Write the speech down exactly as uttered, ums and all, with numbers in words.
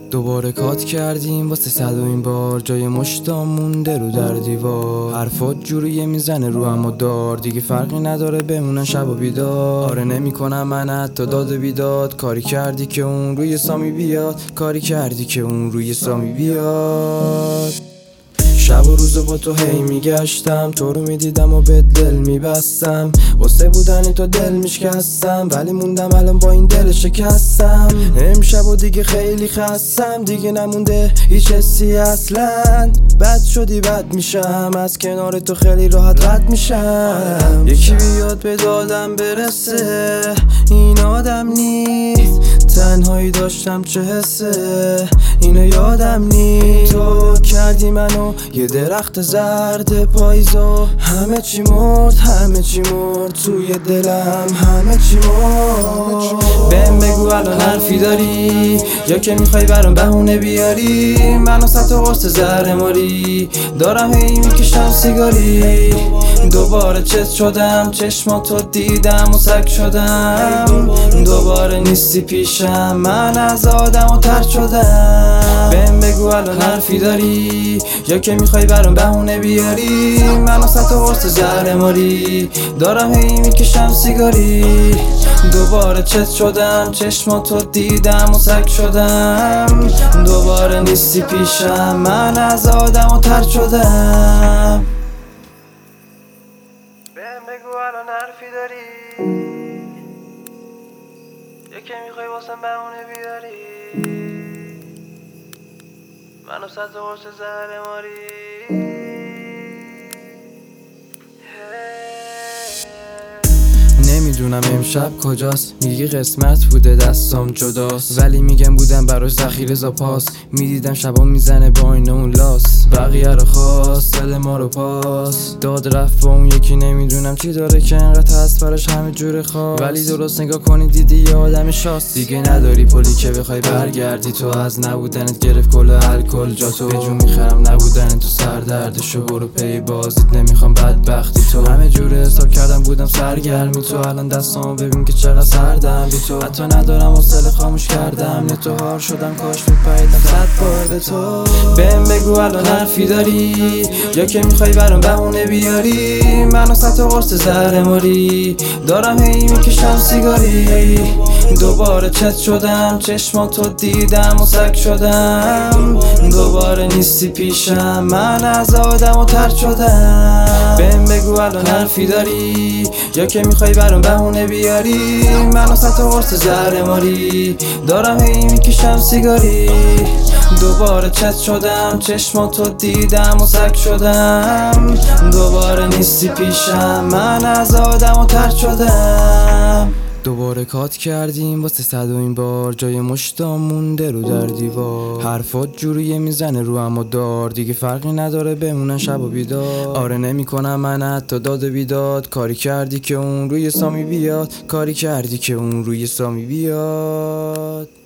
دوباره کات کردیم واسه صد و این بار، جای مشتام مونده رو در دیوار. حرفات جوریه میزنه رو اما دار، دیگه فرقی نداره بمونن شب و بیدار. آره نمی کنم من حتی داد و بیداد، کاری کردی که اون روی سامی بیاد، کاری کردی که اون روی سامی بیاد. شب و روز با تو هی میگشتم، تو رو میدیدم و به دل میبستم، واسه بودن تو دل میشکستم، ولی موندم الان با این دل شکستم. امشب و دیگه خیلی خستم، دیگه نمونده هیچ حسی اصلا. بد شدی بد میشم، از کنار تو خیلی راحت رد میشم. یکی بیاد به دادم برسه، این آدم نیست. تنهایی داشتم چه حسه، اینو یادم نیست. تو کردی منو یه درخت زرد پاییزو، همه چی مرد همه چی مرد توی دلم، همه چی مرد. بهم بگو الان حرفی داری یا که میخوای برام بهونه بیاری؟ منو ست و قرص زهر ماری دارم هی میکشم سیگاری. دوباره چت شدم، چشماتو دیدم و سگ شدم. دوباره نیستی پیشم، من از آدم و ترد شدم. بهم بگو الان حرفی داری یا که میخوای برام بهونه بیاری؟ منو ست و قرص زهر ماری دارم هی میکشم سیگاری. دوباره چت شدم، چشماتو دیدم و سگ شدم. دوباره نیستی پیشم، من از آدم و ترد شدم. بهم بگو الان حرفی داری یا که میخوای واسم بهونه بیاری؟ منو ست و قرص زهر ماری. نمیدونم امشب کجاست، میگی قسمت بوده دستام جداست، ولی میگم بودم براش ذخیره زاپاس. میدیدم شبا میزنه با این اون لاس، بقیه رو خواست دل ما رو پاس داد رفت با اون یکی. نمیدونم چی داره که انقدر هست براش همه جور خواست، ولی درست نگاه کنی دیدی یه آدم شاست. دیگه نداری پولی که بخوای برگردی، تو از نبودنت گرفت کل الکل جاتو. به جون میخرم نبودن تو سردردشو، برو پی بازیت نمیخوام بدبختی تو. همه جور حساب کردم بودم سرگرمی تو، الان دستامو ببین که چقدر سردم بی تو. حتی ندارم حوصله خاموش کردم، نتو هار شدم کاش میپریدم صد بار به تو. بهم بگو الان حرفی داری یا که میخوای برام بهونه بیاری؟ منو ست و قرص زهر ماری دارم هی میکشم سیگاری. دوباره چت شدم، چشماتو دیدم و سگ شدم. دوباره نیستی پیشم، من از آدم و ترد شدم. بهم بگو الان حرفی داری یا که میخوای برام بهونه بیاری؟ منو ست و قرص زهر ماری دارم هی میکشم سیگاری. دوباره چت شدم، چشماتو دیدم و سگ شدم. دوباره نیستی پیشم، من از آدم و ترد شدم. دوباره کات کردیم واسه صد و این بار، جای مشتام مونده رو در دیوار. حرفات جوریه میزنه رو اما دار، دیگه فرقی نداره بمونن شب و بیدار. آره نمی کنم من حتی داد و بیداد، کاری کردی که اون روی سامی بیاد، کاری کردی که اون روی سامی بیاد.